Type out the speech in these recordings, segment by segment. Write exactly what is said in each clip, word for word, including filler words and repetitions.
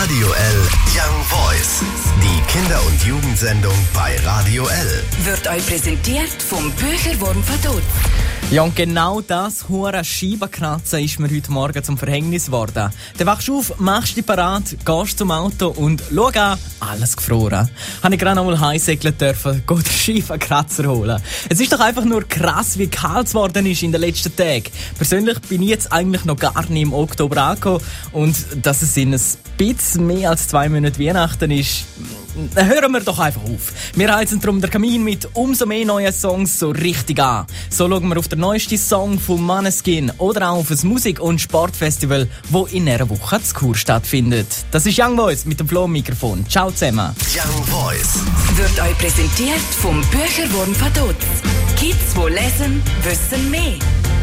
Radio L Young Voice. Die Kinder- und Jugendsendung bei Radio L. Wird euch präsentiert vom Bücherwurm von Dutz. Ja, und genau das hure Scheibenkratzen ist mir heute Morgen zum Verhängnis geworden. Dann wachst du auf, machst dich parat, gehst zum Auto und schau an, alles gefroren. Habe ich gerade noch mal heimsegeln dürfen, den Scheibenkratzer holen. Es ist doch einfach nur krass, wie kalt es geworden ist in den letzten Tagen. Persönlich bin ich jetzt eigentlich noch gar nicht im Oktober angekommen und dass es in ein bisschen mehr als zwei Monaten Weihnachten ist, hören wir doch einfach auf. Wir heizen darum den Kamin mit umso mehr neuen Songs so richtig an. So schauen wir auf den neuesten Song von Måneskin oder auch auf ein Musik- und Sportfestival, das in einer Woche zu Chur stattfindet. Das ist Young Voice mit dem Flo-Mikrofon. Ciao zusammen. Young Voice Wird euch präsentiert vom Bücherwurm von Dutz. Kids, die lesen, wissen mehr.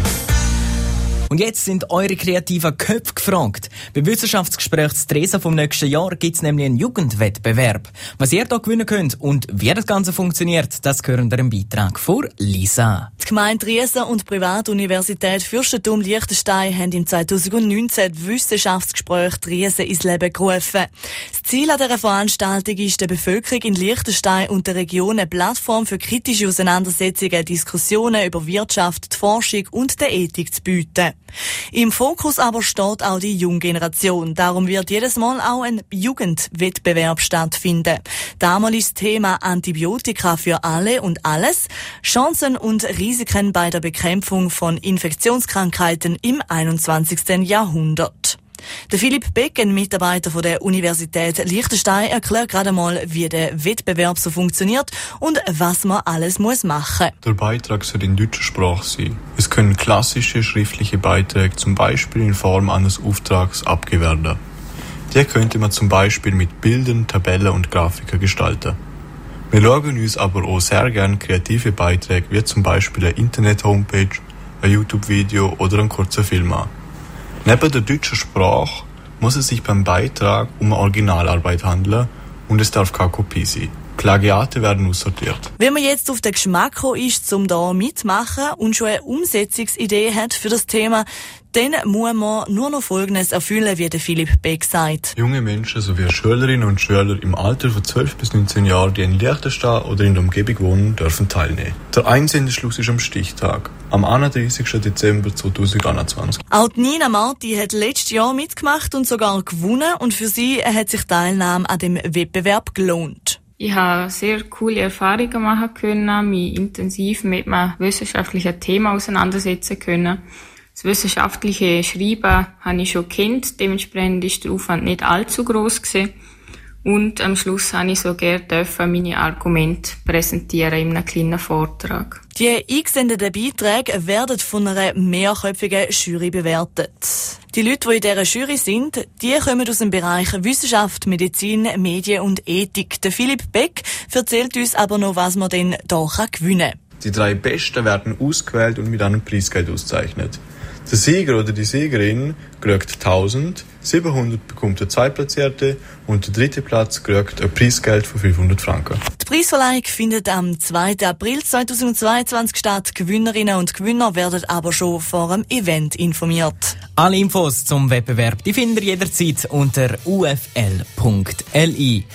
Und jetzt sind eure kreativen Köpfe gefragt. Beim Wissenschaftsgespräch zu Tresa vom nächsten Jahr gibt es nämlich einen Jugendwettbewerb. Was ihr hier gewinnen könnt und wie das Ganze funktioniert, das gehört im Beitrag von Lisa. Die Gemeinde Riesa und die Privatuniversität Fürstentum Liechtenstein haben im zweitausendneunzehn das Wissenschaftsgespräch Riesa ins Leben gerufen. Das Ziel an dieser Veranstaltung ist, der Bevölkerung in Liechtenstein und der Region eine Plattform für kritische Auseinandersetzungen, Diskussionen über Wirtschaft, die Forschung und die Ethik zu bieten. Im Fokus aber steht auch die junge Generation. Darum wird jedes Mal auch ein Jugendwettbewerb stattfinden. Damals ist das Thema Antibiotika für alle und alles, Chancen und Risiken bei der Bekämpfung von Infektionskrankheiten im einundzwanzigsten Jahrhundert. Der Philipp Beck, ein Mitarbeiter von der Universität Liechtenstein, erklärt gerade mal, wie der Wettbewerb so funktioniert und was man alles muss machen. Der Beitrag soll in deutscher Sprache sein. Es können klassische schriftliche Beiträge zum Beispiel in Form eines Auftrags abgegeben werden. Die könnte man zum Beispiel mit Bildern, Tabellen und Grafiken gestalten. Wir schauen uns aber auch sehr gerne kreative Beiträge wie zum Beispiel eine Internet-Homepage, ein YouTube-Video oder einen kurzen Film an. Neben der deutschen Sprache muss es sich beim Beitrag um eine Originalarbeit handeln und es darf keine Kopie sein. Plagiate werden aussortiert. Wenn man jetzt auf den Geschmack gekommen ist, um da mitmachen und schon eine Umsetzungsidee hat für das Thema, dann muss man nur noch Folgendes erfüllen, wie der Philipp Beck sagt. Junge Menschen sowie Schülerinnen und Schüler im Alter von zwölf bis neunzehn Jahren, die in Liechtenstein oder in der Umgebung wohnen, dürfen teilnehmen. Der Einsendeschluss ist am Stichtag, am einunddreißigsten Dezember zweitausendeinundzwanzig. Auch Nina Marti hat letztes Jahr mitgemacht und sogar gewonnen und für sie hat sich Teilnahme an dem Wettbewerb gelohnt. Ich habe sehr coole Erfahrungen machen können, mich intensiv mit einem wissenschaftlichen Thema auseinandersetzen können. Das wissenschaftliche Schreiben habe ich schon gekannt, dementsprechend ist der Aufwand nicht allzu gross gewesen. Und am Schluss habe ich so gerne meine Argumente präsentieren in einem kleinen Vortrag. Die eingesendeten Beiträge werden von einer mehrköpfigen Jury bewertet. Die Leute, die in dieser Jury sind, die kommen aus dem Bereich Wissenschaft, Medizin, Medien und Ethik. Der Philipp Beck erzählt uns aber noch, was man denn hier gewinnen kann. Die drei Besten werden ausgewählt und mit einem Preisgeld ausgezeichnet. Der Sieger oder die Siegerin kriegt tausend, siebenhundert bekommt der Zweitplatzierte und der dritte Platz kriegt ein Preisgeld von fünfhundert Franken. Die Preisverleihung findet am zweiten April zweitausendzweiundzwanzig statt. Gewinnerinnen und Gewinner werden aber schon vor dem Event informiert. Alle Infos zum Wettbewerb die findet ihr jederzeit unter u f l punkt l i.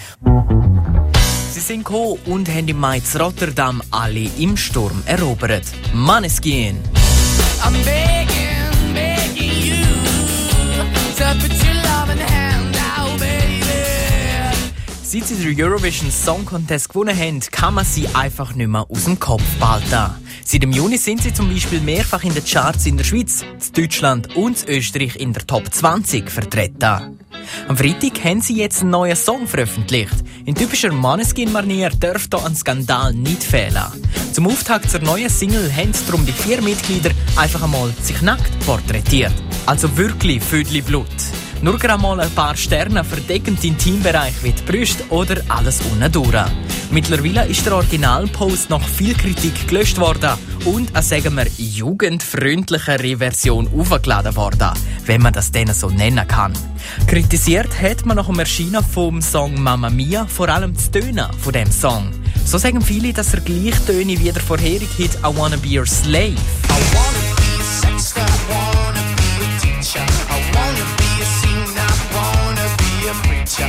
Sie sind gekommen und haben im Mai zu Rotterdam alle im Sturm erobert. Måneskin. I'm begging, begging you to put your loving hand out, baby. Seit sie den Eurovision Song Contest gewonnen haben, kann man sie einfach nicht mehr aus dem Kopf behalten. Seit dem Juni sind sie zum Beispiel mehrfach in den Charts in der Schweiz, in Deutschland und in Österreich in der Top zwanzig vertreten. Am Freitag haben sie jetzt einen neuen Song veröffentlicht. In typischer Måneskin-Manier dürfte hier ein Skandal nicht fehlen. Zum Auftakt zur neuen Single haben darum die vier Mitglieder einfach einmal sich nackt porträtiert. Also wirklich Vödli Blut. Nur gerade mal ein paar Sterne verdecken den Intimbereich wie die Brüste oder alles unten durch. Mittlerweile ist der Originalpost nach viel Kritik gelöscht worden und eine, sagen wir, jugendfreundlichere Version aufgeladen worden, wenn man das denn so nennen kann. Kritisiert hat man nach dem Erscheinen vom Song Mamma Mia vor allem das Tönen von dem Song. So sagen viele, dass er gleich töne wie der vorherige Hit I Wanna Be Your Slave. I wanna be a sexter, I wanna be a teacher, I wanna be a singer, I wanna be a preacher,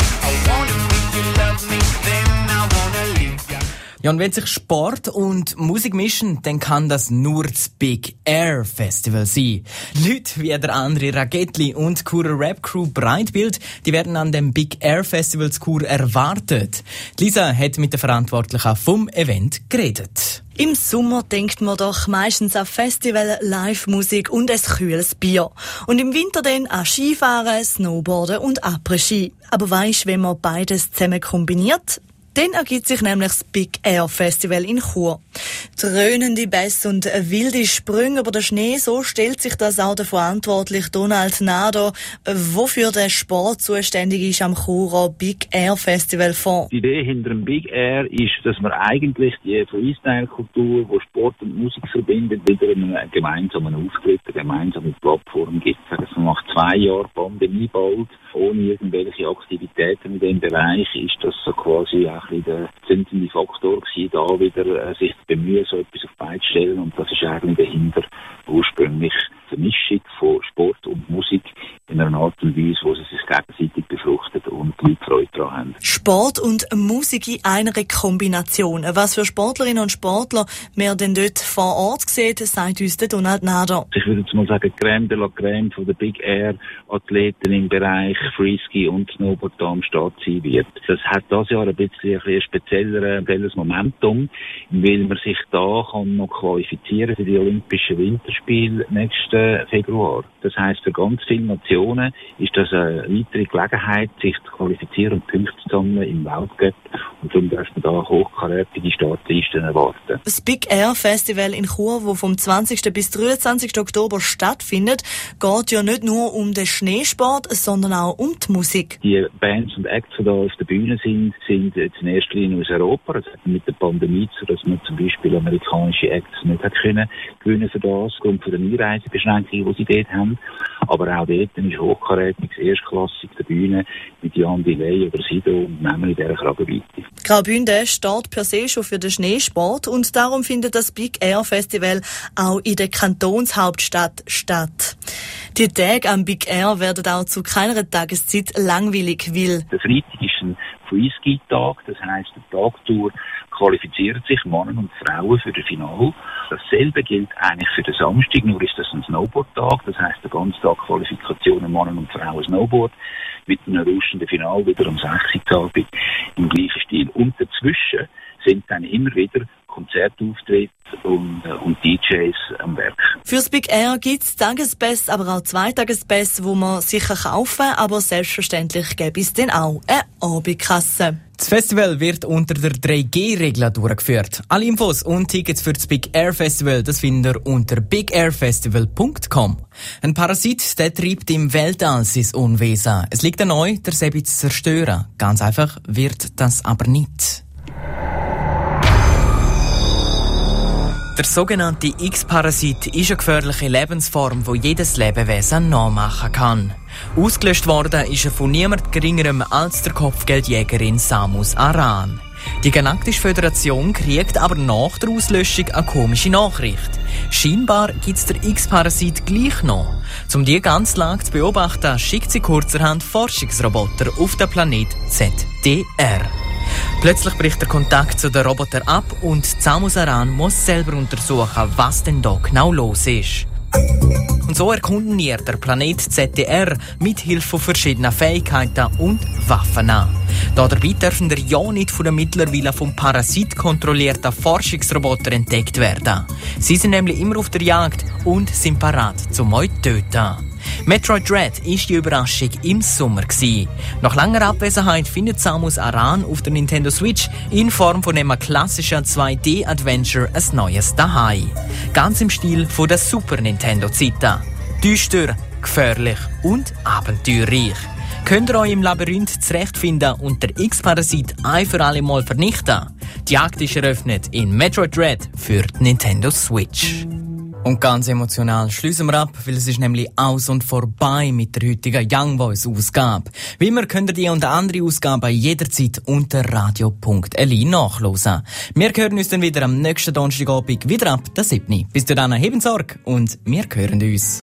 Ja, und wenn sich Sport und Musik mischen, dann kann das nur das Big Air Festival sein. Leute wie der André Ragetli und Churer Rap Crew Breitbild, die werden an dem Big Air Festival zu Chur erwartet. Lisa hat mit der Verantwortlichen vom Event geredet. Im Sommer denkt man doch meistens an Festival, Live-Musik und ein kühles Bier. Und im Winter dann an Skifahren, Snowboarden und Après-Ski. Aber weisst, wenn man beides zusammen kombiniert? Dann ergibt sich nämlich das Big Air Festival in Chur. Dröhnende Bässe und wilde Sprünge über den Schnee, so stellt sich das auch der verantwortliche Donald Nader, wofür der Sport zuständig ist am Churer Big Air Festival vor. Die Idee hinter dem Big Air ist, dass man eigentlich die Freestyle-Kultur, die Sport und Musik verbindet, wieder einen gemeinsamen Auftritt, eine gemeinsame Plattform gibt. Also nach zwei Jahren Pandemie bald, ohne irgendwelche Aktivitäten in dem Bereich, ist das so quasi ein bisschen der zündende Faktor gewesen, da wieder äh, sich zu bemühen, so etwas auf die Beine zu stellen. Und das ist eigentlich dahinter ursprünglich die Mischung von Sport und Musik in einer Art und Weise, wo sie sich gegenseitig befruchtet und die Leute Freude daran haben. Sport und Musik in einer Kombination. Was für Sportlerinnen und Sportler wir denn dort vor Ort sehen, sagt uns der Donald Nader. Ich würde jetzt mal sagen, Crème de la Crème von der Big Air Athleten im Bereich Freeski und Snowboard da am Start sein wird. Das hat das Jahr ein bisschen ein spezielleres Momentum, weil man sich da kann noch qualifizieren für die Olympischen Winterspiele nächsten Februar. Das heisst, für ganz viele Nationen ist das eine weitere Gelegenheit, sich zu qualifizieren und Punkte zu sammeln im Weltcup. Und darum darf man da hochkarätige Startlisten erwarten. Das Big Air Festival in Chur, das vom zwanzigsten bis dreiundzwanzigsten Oktober stattfindet, geht ja nicht nur um den Schneesport, sondern auch um die Musik. Die Bands und Acts, die da auf der Bühne sind, sind jetzt in erster Linie aus Europa. Das hat mit der Pandemie zu, dass man zum Beispiel amerikanische Acts nicht hat können gewinnen für das, aufgrund von der Einreisebeschränkungen, die sie dort haben. Aber auch dort ist hochkarätig, erstklassig der Bühne mit Jan Delay oder Sido und nehmen in dieser Kragenweite. Graubünden steht per se schon für den Schneesport und darum findet das Big Air Festival auch in der Kantonshauptstadt statt. Die Tage am Big Air werden auch zu keiner Tageszeit langweilig, weil der Freitag ist ein Freeski-Tag, das heisst, der Tag durch qualifizieren sich Männer und Frauen für das Finale. Dasselbe gilt eigentlich für den Samstag, nur ist das ein Snowboard-Tag, das heisst, der ganze Tag Qualifikationen Männer und Frauen Snowboard, mit einem rauschenden Finale wieder um sechs Uhr Abend im gleichen Stil. Und dazwischen sind dann immer wieder Konzertauftritte und, äh, und D Js am Werk. Fürs Big Air gibt es Tagespass, aber auch Zweitagespass, wo man sicher kaufen, aber selbstverständlich gäbe es dann auch eine Abendkasse. Das Festival wird unter der drei G Regel durchgeführt. Alle Infos und Tickets für das Big Air Festival, das findet ihr unter big air festival punkt com. Ein Parasit, der treibt im Weltall sein Unwesen. Es liegt an euch, der Sebi zu zerstören. Ganz einfach wird das aber nicht. Der sogenannte X-Parasit ist eine gefährliche Lebensform, die jedes Lebewesen nachmachen kann. Ausgelöscht worden ist er von niemand Geringerem als der Kopfgeldjägerin Samus Aran. Die Galaktische Föderation kriegt aber nach der Auslöschung eine komische Nachricht. Scheinbar gibt es der X-Parasit gleich noch. Um diese ganze Lage zu beobachten, schickt sie kurzerhand Forschungsroboter auf den Planet Z D R. Plötzlich bricht der Kontakt zu den Robotern ab und Samus Aran muss selber untersuchen, was denn da genau los ist. Und so erkunden wir der Planet Z D R mit Hilfe von verschiedenen Fähigkeiten und Waffen an. Dabei dürfen der ja nicht von den mittlerweile vom Parasit kontrollierten Forschungsrobotern entdeckt werden. Sie sind nämlich immer auf der Jagd und sind parat, um euch zu töten. Metroid Dread war die Überraschung im Sommer. Nach langer Abwesenheit findet Samus Aran auf der Nintendo Switch in Form von einem klassischen zwei D Adventure ein neues Daheim. Ganz im Stil von der Super Nintendo-Zeiten. Düster, gefährlich und abenteuerreich. Könnt ihr euch im Labyrinth zurechtfinden und der X-Parasit ein für alle Mal vernichten? Die Jagd ist eröffnet in Metroid Dread für die Nintendo Switch. Und ganz emotional schließen wir ab, weil es ist nämlich aus und vorbei mit der heutigen Young Voice Ausgabe. Wie immer könnt ihr die und andere Ausgaben jederzeit unter radio punkt l i nachhören. Wir hören uns dann wieder am nächsten Donnerstagabend wieder ab der siebten Bis dahin, haben Sorge und wir hören uns.